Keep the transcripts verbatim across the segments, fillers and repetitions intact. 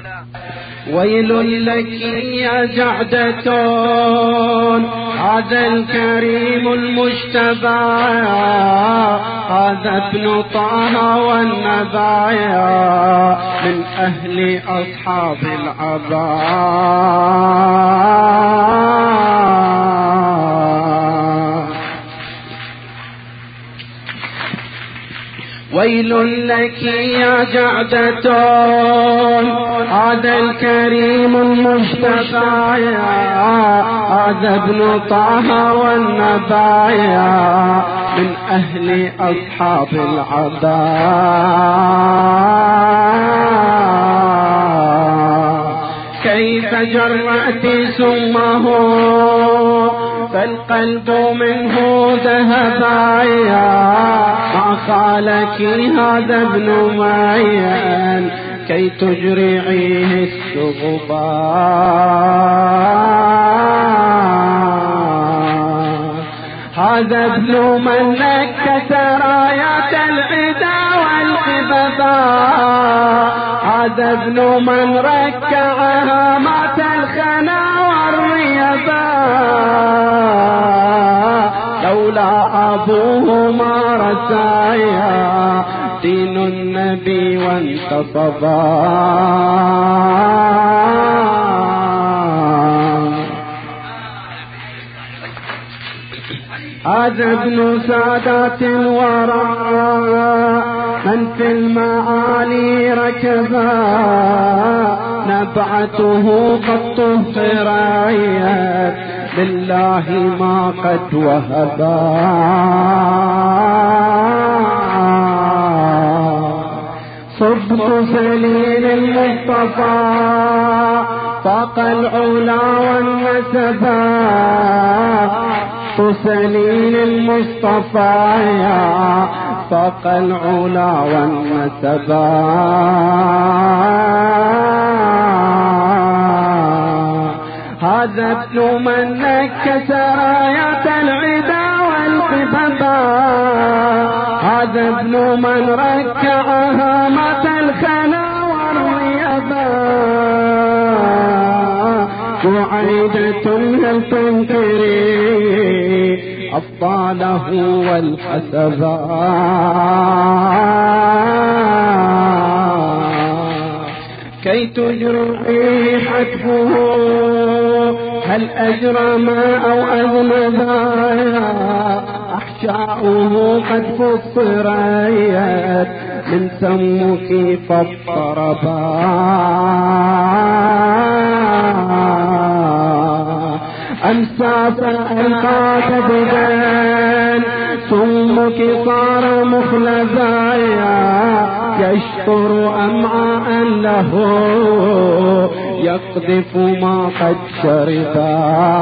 ويل لك يا جعدة هذا الكريم المجتبى هذا ابن طه والنبايا من أهل أصحاب العباء. ويل لك يا جعدة هذا الكريم المجتبى هذا ابن طه والنبايا من أهل أصحاب العباء. كيف جرأت سمه فالقلب منه ذهبايا ما خالك هذا ابن معين كي تجرعيه السغباء. هذا ابن من نكت رايات العدا والقبضاء هذا ابن من ركعها مات الخنا والريباء. لولا أبوه ما رسايا دين النبي وانتصبا. هذا ابن سادات الوراء من في المعالي ركبا نبعته قد طهرت لله ما قد وهبا. صبت سليل المصطفى فاق العلا والنسبا سليل المصطفى فاق العلا والنسبا. هذا ابن من نكس رايات العدا والقبضا هذا ابن من ركعها مات الخنا والريبا. وعيدة هل تنكري أبطاله والحسبا. كي تجرعي حتفه هل أجرم أو أذنبا أحشاؤه قد فطريت من سمك فاضطربا. أمسى فألقاك بدان سمك صار مخلفايا يشطر أمعاء له يقذف ما قد شربا.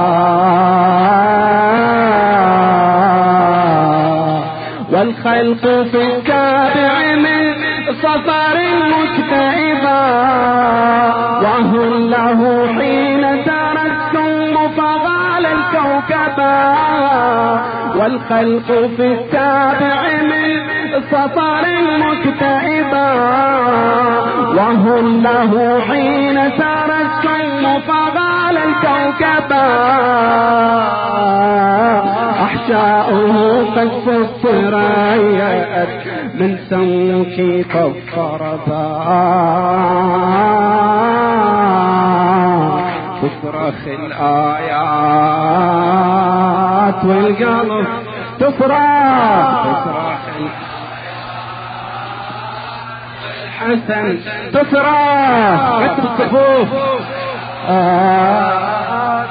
والخلق في التابع من صفر مكتئبا وهم له حين ترى السم فغال الكوكبا. والخلق في التابع من صفر مكتئبا وهم له حين ترى السم فغال الكوكبا. أحشاؤه قد فطريت من سمك فاضطربا. تصرخ الآيات والقلب تصرخ تصرخ الحسن تصرخ كتب الصفوف. آه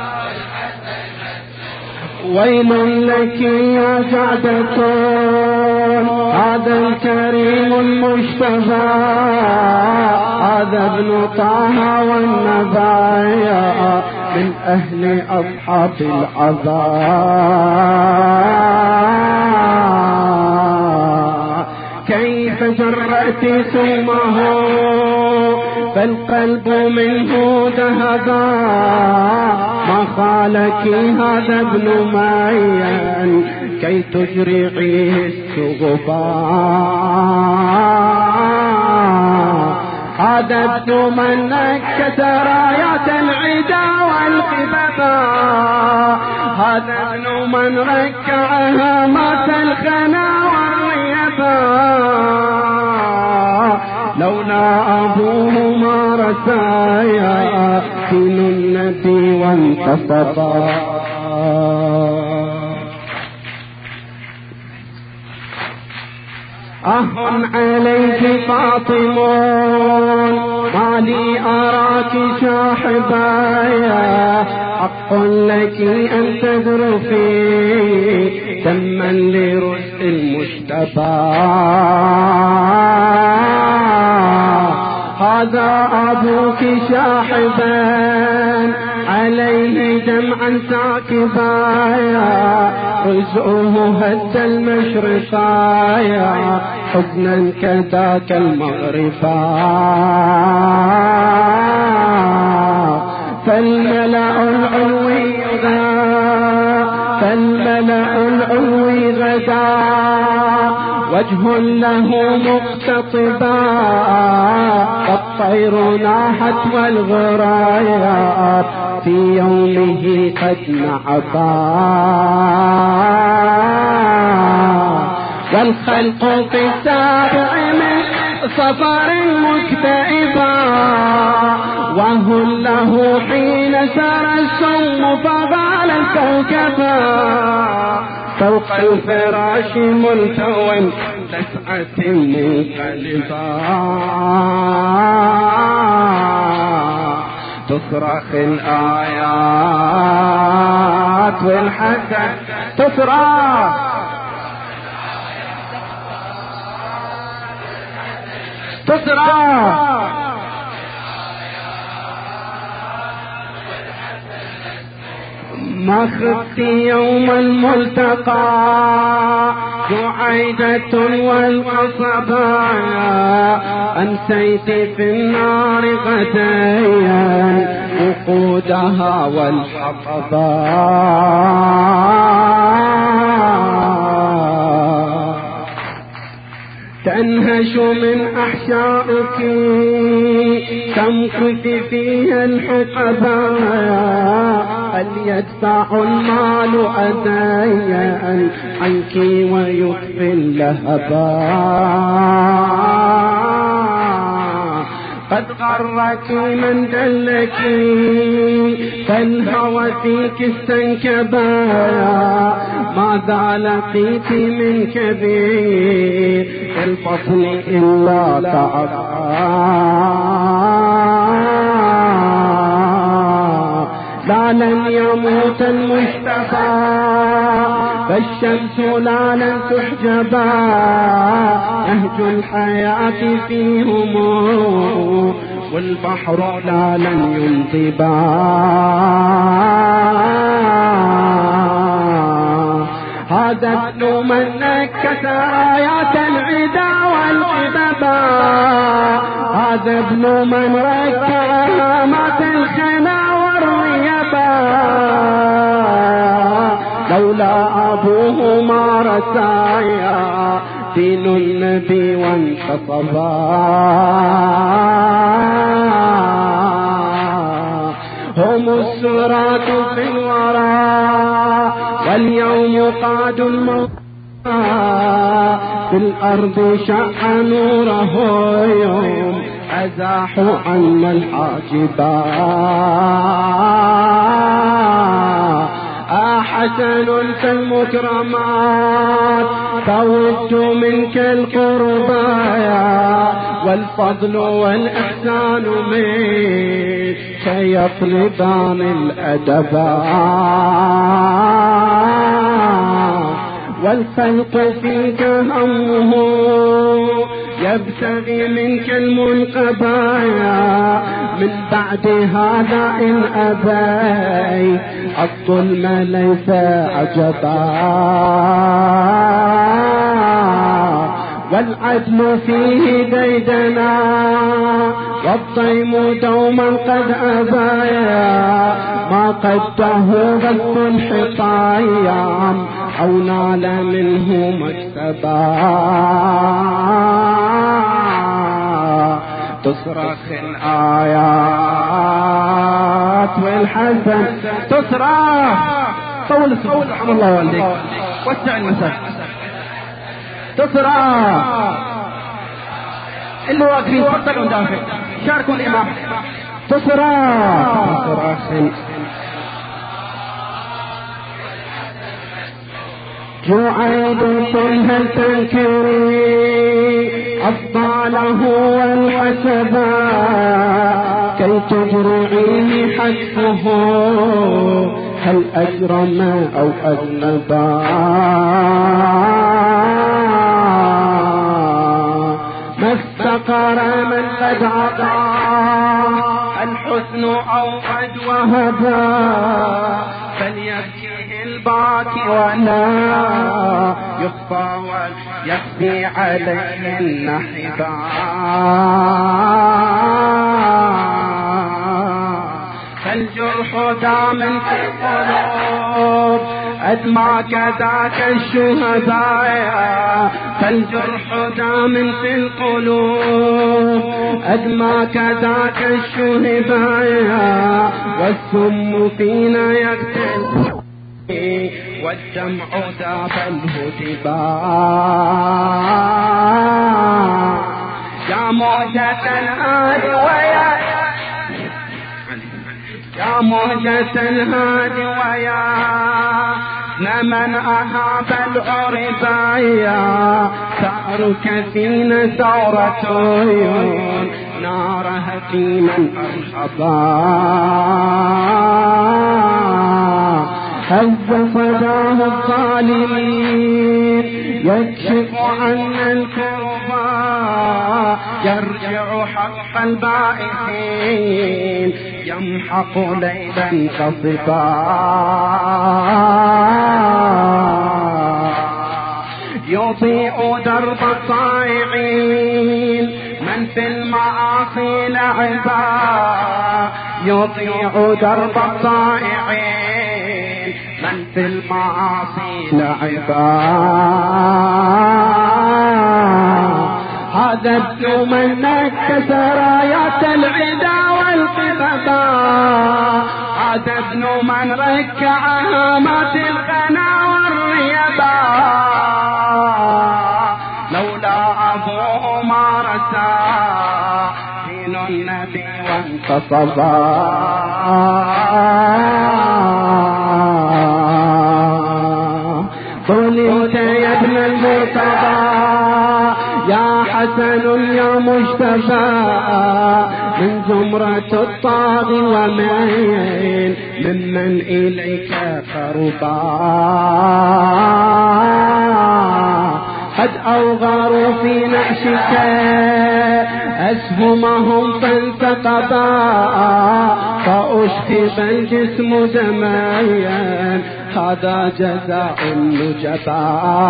ويل لك يا جعدة هذا الكريم المجتبى هذا ابن طه والنبايا من أهل أصحاب العذاب. كيف جرأت سمه فالقلب منه ذهبا ما خالك هذا ابن معين كي تجرعيه السغبا. هذا ابن من نكت رايات العدا والخبثاء، هذا ابن من ركعها مات الخنا والريباء، لولا أبوه ما رسايا دين النبي وانتصبا. أه عليك فاطمون ما لي أراك شاحبايا، حق لك أن تذرفي دما لرشد المجتبى، هذا أبوك شاحبا عليه دمعا ساكبايا، رزقه هد المشرقايا حزنا كذاك المغربا، فالملأ العلوي غدا فالملأ العلوي غدا وجه له مقتطبا، الطير ناحت والغرايات في يومه قد نعبا، والخلق في السابع من صفر مكتئبا، وهو له حين سرى السم فغال الكوكبا، فوق الفراش ملتوى لسعة منقلبا، تصرخ الآيات والحسن تصرخ تصرخ ما خفت يوم الملتقى جعيدة والقصبايا، أمسيت في النار غديا وقودها والحطبا، تنهش من أحشائك تمكث فيها الحقباء، هل يدفع المال أدايا عنك ويخفي اللهبا، قد غرك من دلك فالهوى فيك استنكبا، ماذا لقيت من كبير الفضل إلا تعبا، لا لن يموت المجتبى فالشمس لا لن تحجبا، نهج الحياة فيهم والبحر لا لن ينتبا، هذا ابن من نكت رايات العدا والخبثا، هذا ابن من ركع مات الخنا والريبا، لولا أبوه ما رسايا دين النبي وانتصبا، هم السرات في الوراء واليوم قاد الموت، في الأرض شع نوره يوم أزاحوا عنا الحاجبا، حسن في المكرمات فوجت منك القربايا، والفضل والإحسان منك يطلبان الأدبا، والخلق فيك همه يبتغي منك المنقبايا، من بعد هذا إن أبيت الظلم ليس عجبا، والعدل فيه ديدنا والطيم دوما قد أبايا، ما قده غث الحطايا أو نال منه مكسبا، تصرخ الآيات والحسن تصرخ. طول الصوت رحم الله والديك، وسع المسافة. تصرخ اللي واقفين تفضلوا دافع شاركوا الإمام. تصرخ تصرخ جعيدة هل تنكري أفضاله والحسبا كي تجرعيه حتفه هل أجرم أو أذنبا ما استقر من قد عطى الحسن أو قد وهبا فليبكيه الباكي ولا يخفى ويخفي عليه النحبا فالجرح دام في القلوب أدمى كذاك الشهداء فالجرح دام في القلوب أدمى كذاك الشهداء والسم فينا يقتل والدمع ذاب الهدباء يا موجة الهادي ويا يا موجة الهادي ويا من أهاب العربايا ثأرك فينا ثورة عيون نارها في من أرحبا هز صداه الظالمين يكشف عنا الكربا يرجع حق البائسين يمحق ليلا كصبا يضيء درب الطائعين من في المعاصي لعبا يضيء درب الطائعين من في المعاصي لعبا هذا ابن من نكس رايات العدا والقببا هذا ابن من ركع هامات القنا والريبا لولا أبوه ما رسى دين النبي وانتصبا ظلمت يا ابن المرتضى يا حسن يا مجتبى من زمرة الطاغي ومن ممن إليك قربا قد أوغروا في نعشك أسهمهم فانتقبا فأشخب الجسم دمايا هذا جزاء النجبا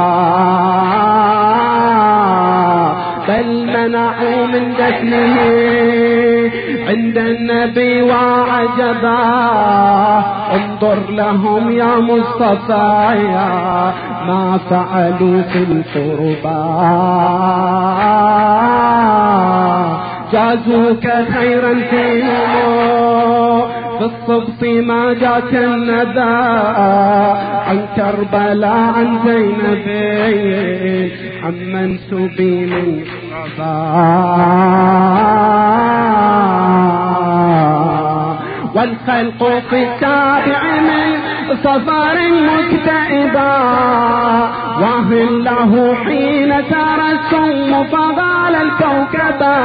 بل منعوا من دفنه عند النبي وعجبا انظر لهم يا مصطفى ما فعلوا في القربى جازوك خيرا فيهم في الصبط ما جاك الندى عن كربلاء عن زينب عمن سبيل الغباء والخلق في التابع من صفار مكتئبا وهل له حين ترى السم فضال الكوكبا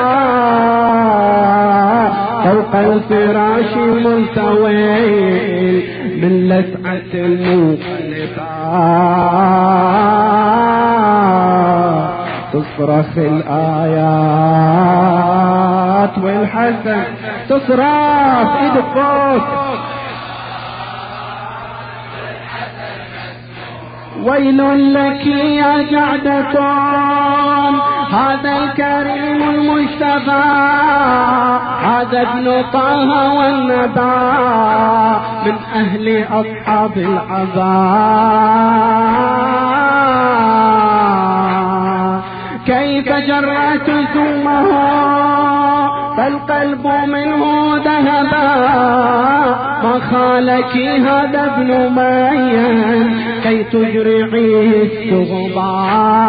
فوق الفراش ملتوي من لسعة المنقلبا تصرخ الآيات والحسن تصرخ ايدك فوق ويل لك يا جعدة هذا الكريم المجتبى هذا ابن طه والنبا من أهل أصحاب العذاب كيف جرأت ثمه فالقلب منه ذهبا ما خالك هذا ابن مين كي تجرعيه السغبا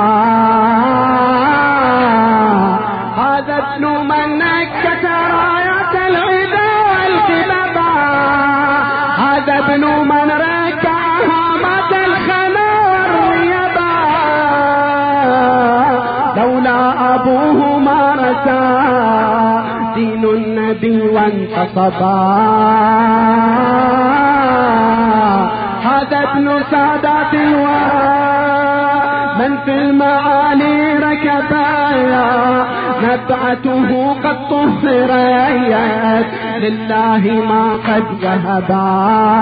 هذا ابن من نكت راية العدا والكبابا هذا ابن من ركع هامة الخنا والريبا لولا أبوه ما رسى دين النبي وانتصبا هذا ابن سادات الورى من في المعالي ركبايا نبعته قد طهريت لله ما قد وهبا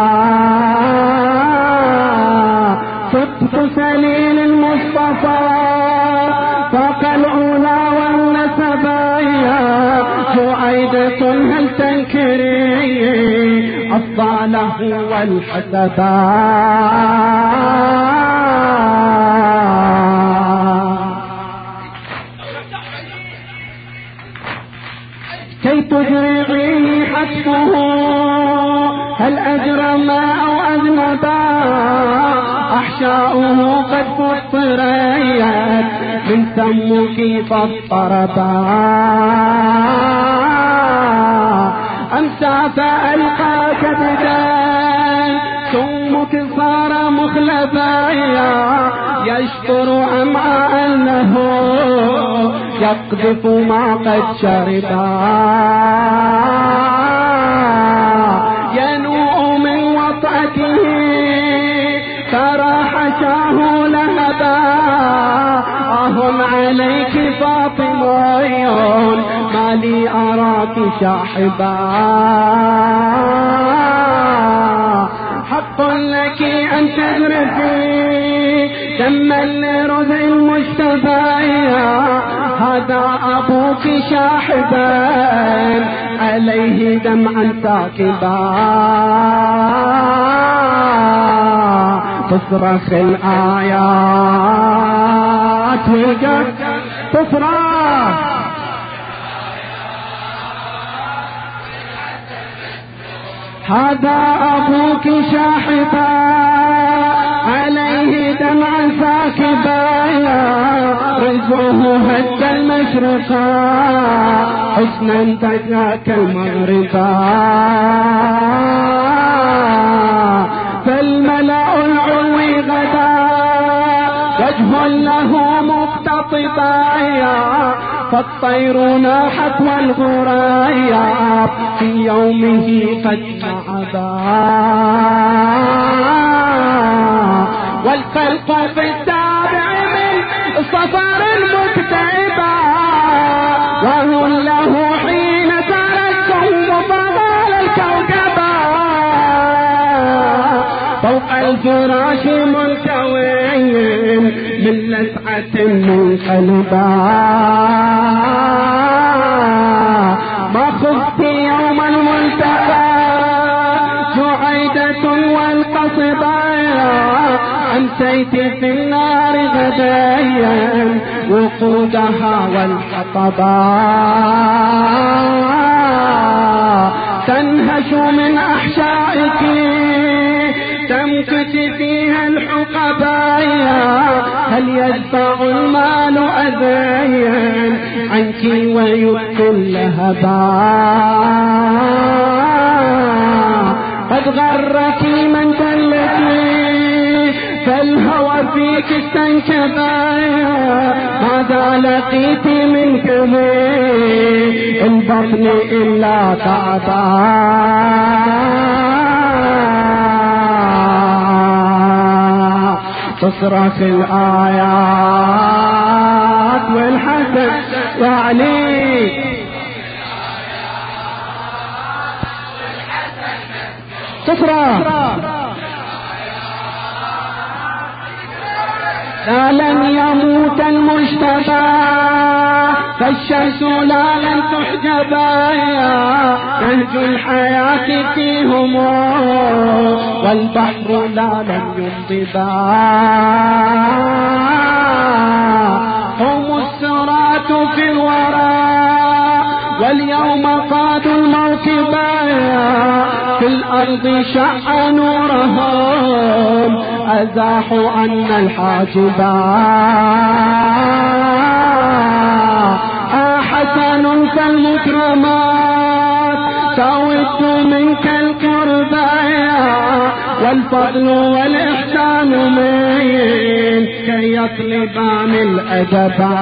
صدق سليل المصطفى فوق العلا والنسبايا جعيدة هل تنكري الصالح والحسبا كي تجرعي حسبه هل أجرم أو أذنبا أحشاؤه قد فطريت من سمك فاضطربا أمسى فألقاك بدان سمك صار مخلفايا يشطر أمعاء له يقذف ما قد شربا ينوء من وطأته ترى حشاه لهبا آه عليك فاطمة ما لي أراك شاحبا حق لك أن تذرفي دما لرذ المجتبايا هذا أبوك شاحبا عليه دمعا ساكبا تصرخ الآيات والقد تصرخ هذا أبوك شاحبا عليه دمعا ساكبا رزقه هد المشرقا حسنا تجاك المغربا فالملأ العلوي غدا وجه له مختطبا فالطير ناحت والغرايا في يومه قد معبا والخلق في السابع من صفر مكتئبا وهو له حين تركهم فضال الكوكبا فوق الفراش ملتوين من لسعة منقلبا ما خفت يوم الملتقى جعيدة والقصبا أمسيت في النار غدايا وقودها والحطبا تنهش من أحشائك تمكت فيها الحقبايا هل يدفع المال أذايا عنك ويبكي اللهبا قد غرك من تلتي فالهوى فيك استنكبايا ماذا لقيت من كبير البطن إلا تعبا تصرخ الآيات والحسن وعلي تصرخ لا لن يموت المجتبى فالشمس لا لن تحجبا نهج الحياة فيهم والبحر لا لن ينضبا هم السرات في الورى واليوم قادوا الموكبا في الأرض شع نورهم أزاحوا عنا الحاجبا حسن كالمكرمات تود منك القربايا والفضل والإحسان منك كي يطلبان الأدبا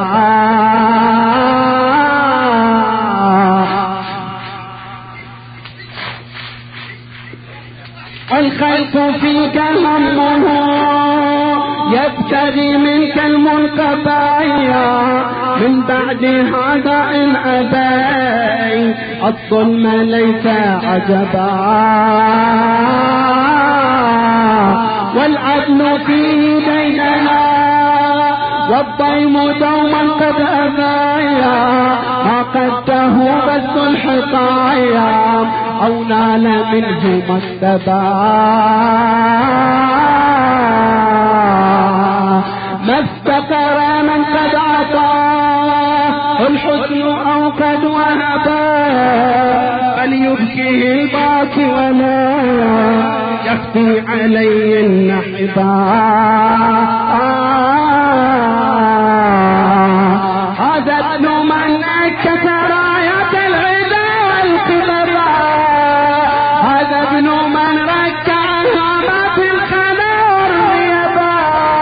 الخلق فيك همه يبتغي منك المنقبايا من بعد هذا إن أبيت الظلم ليس عجبا والعدل فيه بيننا والضيم دوما قد أبايا ما قده بث الحطايا أو نال منه مكتبا ما افتقر من قد عطاه الحسن أو قد وهبا فليبكيه الباكي ولا يخفي عليه النحبا هذا ابن من أكت راية العدا والقبرا هذا ابن من ركعها ما في الخنار يبا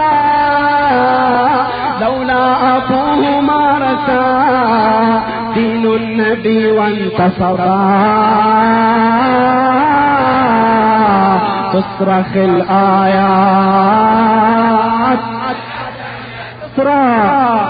لولا أبوه ما رسى دين النبي وانتصرا تصرخ الآيات تصرخ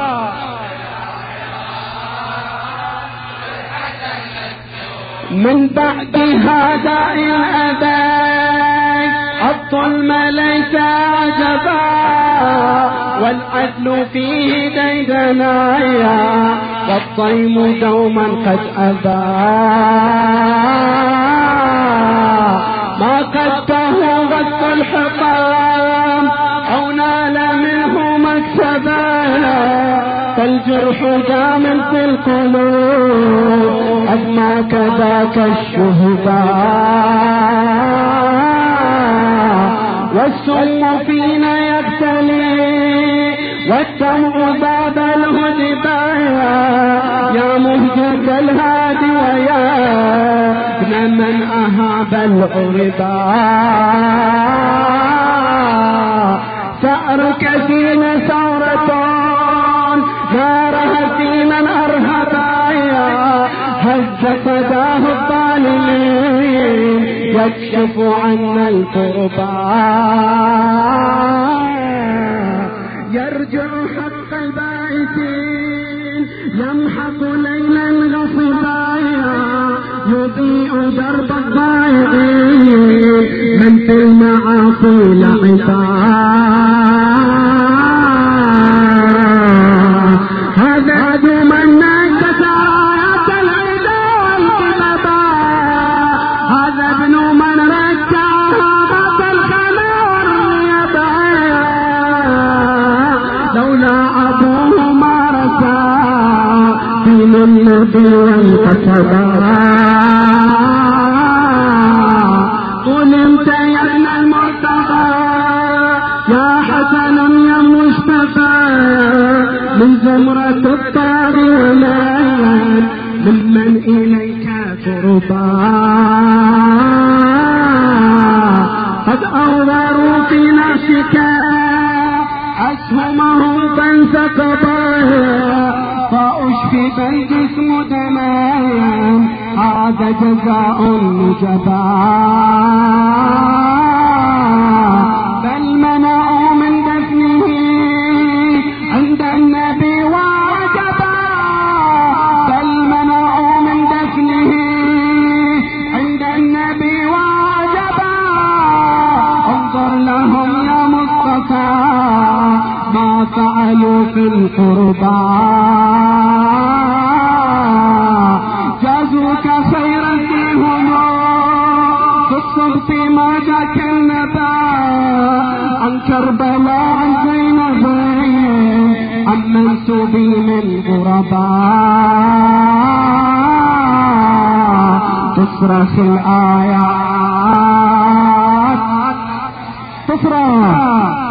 من بعد هذا إن أبيت الظلم ليس عجبا والعدل فيه ديدنايا والطيم دوما قد أبى ما قده غث الحطام أو نال منه مكسبا فالجرح دام في القلوب أدمى كذاك الشهداء والسم فينا يبتلي والدمع باب الهدبايا يا مهجة الهادي ويا ابن من أهاب العربا ثأرك دين ثورة نارها سيما أرهبايا هز فداه الظالمين يكشف عنا الكربا يرجع حق البائسين يمحق ليلا غصبايا يضيء درب الضائعين من في المعاصي لعبا هذا عدو من نكت راية العدا والقببا هذا ابن من ركعها بات الخمار يبايا لولا أبوه ما رسى دين النبي وانتصبا ظلمت يا ابن المرتضى يا حسن يا مصطفى من زمرة الطاغي ومن ممن إليك قربا قد أوذروا في نفسك أسهمهم فانسكبا فأشفق الجسم دمايا هذا جزاء النجبا بل منعوا من دفنه عند النبي وعجبا بل منعوا من دفنه عند النبي وعجبا انظر لهم يا مصطفى ما فعلوا في القربى جازوك خيرا فيهم في الصغط ما جاك النبا عن كربلاء عن زينب عن منسوبي من غرباء تصرخ الآيات تصرخ